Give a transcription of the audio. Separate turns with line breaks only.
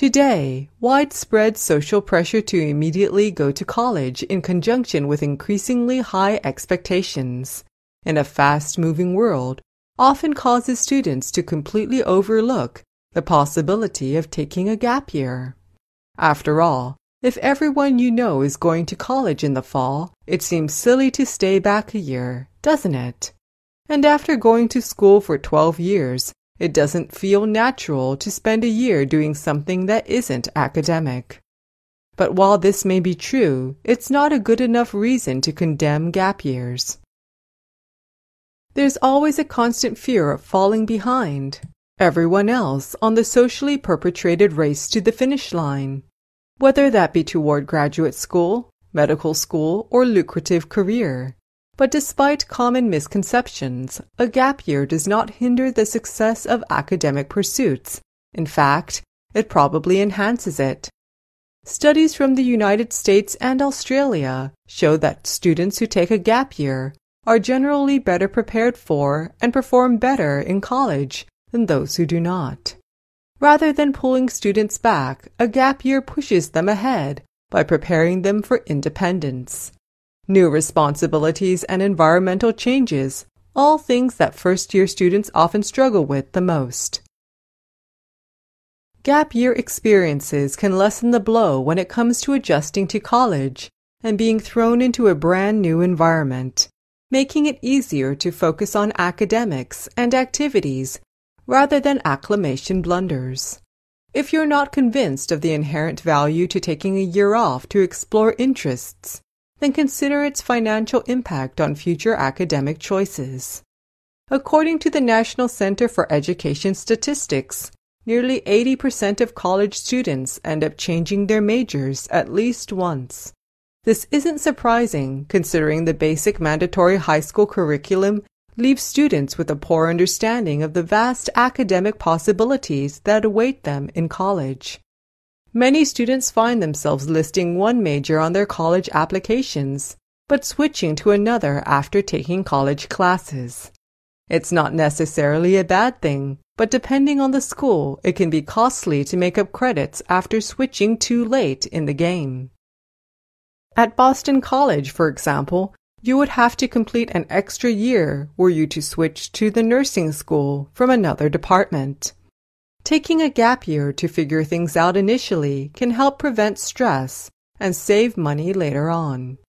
Today, widespread social pressure to immediately go to college in conjunction with increasingly high expectations in a fast-moving world often causes students to completely overlook the possibility of taking a gap year. After all, if everyone you know is going to college in the fall, it seems silly to stay back a year, doesn't it? And after going to school for 12 years, it doesn't feel natural to spend a year doing something that isn't academic. But while this may be true, it's not a good enough reason to condemn gap years. There's always a constant fear of falling behind everyone else on the socially perpetrated race to the finish line, whether that be toward graduate school, medical school, or lucrative career. But despite common misconceptions, a gap year does not hinder the success of academic pursuits. In fact, it probably enhances it. Studies from the United States and Australia show that students who take a gap year are generally better prepared for and perform better in college than those who do not. Rather than pulling students back, a gap year pushes them ahead by preparing them for independence, new responsibilities, and environmental changes, all things that first-year students often struggle with the most. Gap year experiences can lessen the blow when it comes to adjusting to college and being thrown into a brand new environment, making it easier to focus on academics and activities rather than acclimation blunders. If you're not convinced of the inherent value to taking a year off to explore interests, then consider its financial impact on future academic choices. According to the National Center for Education Statistics, nearly 80% of college students end up changing their majors at least once. This isn't surprising, considering the basic mandatory high school curriculum leaves students with a poor understanding of the vast academic possibilities that await them in college. Many students find themselves listing one major on their college applications, but switching to another after taking college classes. It's not necessarily a bad thing, but depending on the school, it can be costly to make up credits after switching too late in the game. At Boston College, for example, you would have to complete an extra year were you to switch to the nursing school from another department. Taking a gap year to figure things out initially can help prevent stress and save money later on.